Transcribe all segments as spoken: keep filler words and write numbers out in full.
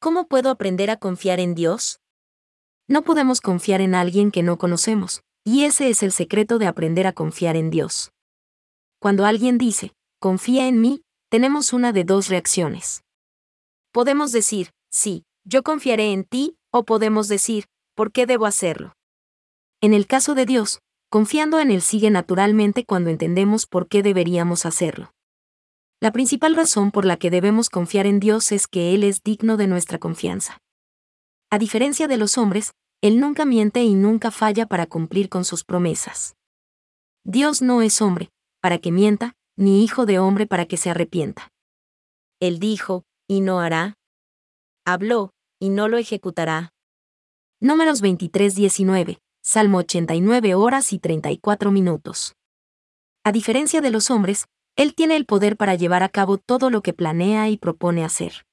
¿Cómo puedo aprender a confiar en Dios? No podemos confiar en alguien que no conocemos, y ese es el secreto de aprender a confiar en Dios. Cuando alguien dice, confía en mí, tenemos una de dos reacciones. Podemos decir, sí, yo confiaré en ti, o podemos decir, ¿por qué debo hacerlo? En el caso de Dios, confiando en Él sigue naturalmente cuando entendemos por qué deberíamos hacerlo. La principal razón por la que debemos confiar en Dios es que Él es digno de nuestra confianza. A diferencia de los hombres, Él nunca miente y nunca falla para cumplir con sus promesas. Dios no es hombre, para que mienta, ni hijo de hombre para que se arrepienta. Él dijo, y no hará. Habló, y no lo ejecutará. Números veintitrés diecinueve, Salmo ochenta y nueve horas y treinta y cuatro minutos. A diferencia de los hombres, Él tiene el poder para llevar a cabo todo lo que planea y propone hacer.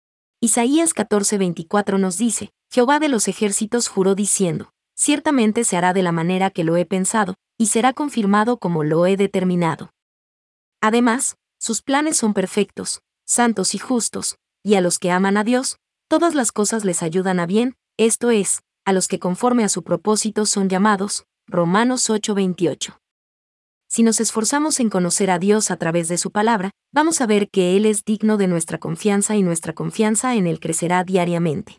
Isaías catorce veinticuatro nos dice, Jehová de los ejércitos juró diciendo, ciertamente se hará de la manera que lo he pensado, y será confirmado como lo he determinado. Además, sus planes son perfectos, santos y justos, y a los que aman a Dios, todas las cosas les ayudan a bien, esto es, a los que conforme a su propósito son llamados, Romanos ocho veintiocho. Si nos esforzamos en conocer a Dios a través de su palabra, vamos a ver que Él es digno de nuestra confianza y nuestra confianza en Él crecerá diariamente.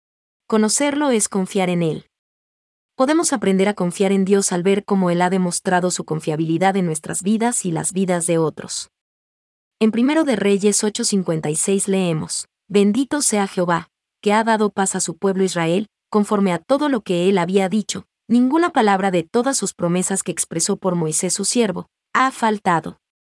Conocerlo es confiar en Él. Podemos aprender a confiar en Dios al ver cómo Él ha demostrado su confiabilidad en nuestras vidas y las vidas de otros. En Primero de Reyes ocho cincuenta y seis leemos, Bendito sea Jehová, que ha dado paz a su pueblo Israel, conforme a todo lo que Él había dicho. Ninguna palabra de todas sus promesas que expresó por Moisés su siervo, ha faltado.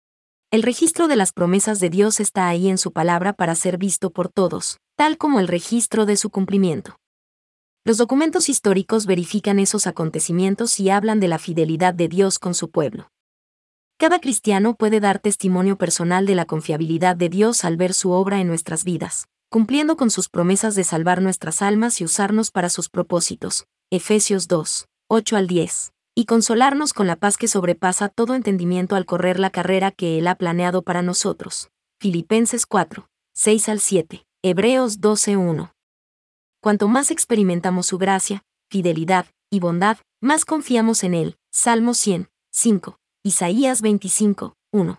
El registro de las promesas de Dios está ahí en su palabra para ser visto por todos, tal como el registro de su cumplimiento. Los documentos históricos verifican esos acontecimientos y hablan de la fidelidad de Dios con su pueblo. Cada cristiano puede dar testimonio personal de la confiabilidad de Dios al ver su obra en nuestras vidas, cumpliendo con sus promesas de salvar nuestras almas y usarnos para sus propósitos. Efesios dos, ocho al diez, y consolarnos con la paz que sobrepasa todo entendimiento al correr la carrera que Él ha planeado para nosotros. Filipenses cuatro, seis al siete, Hebreos doce uno. Cuanto más experimentamos su gracia, fidelidad y bondad, más confiamos en Él. Salmo cien, cinco, Isaías veinticinco, uno.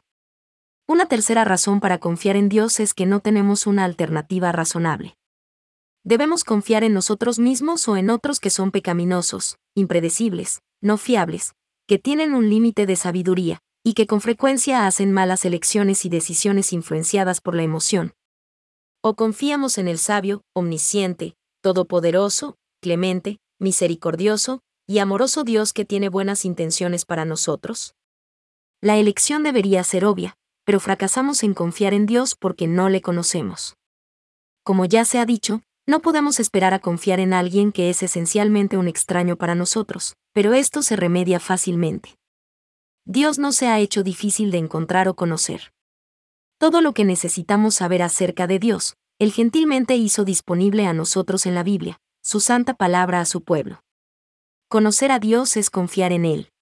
Una tercera razón para confiar en Dios es que no tenemos una alternativa razonable. Debemos confiar en nosotros mismos o en otros que son pecaminosos, impredecibles, no fiables, que tienen un límite de sabiduría, y que con frecuencia hacen malas elecciones y decisiones influenciadas por la emoción. O confiamos en el sabio, omnisciente, todopoderoso, clemente, misericordioso y amoroso Dios que tiene buenas intenciones para nosotros. La elección debería ser obvia, pero fracasamos en confiar en Dios porque no le conocemos. Como ya se ha dicho, no podemos esperar a confiar en alguien que es esencialmente un extraño para nosotros, pero esto se remedia fácilmente. Dios no se ha hecho difícil de encontrar o conocer. Todo lo que necesitamos saber acerca de Dios, Él gentilmente hizo disponible a nosotros en la Biblia, su santa palabra a su pueblo. Conocer a Dios es confiar en Él.